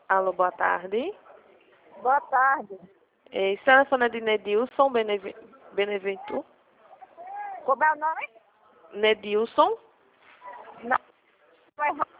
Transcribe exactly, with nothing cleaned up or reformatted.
Alô, boa tarde. Boa tarde. É, telefone de Nedilson Benev... Benevento. Como é o nome? Nedilson. Não.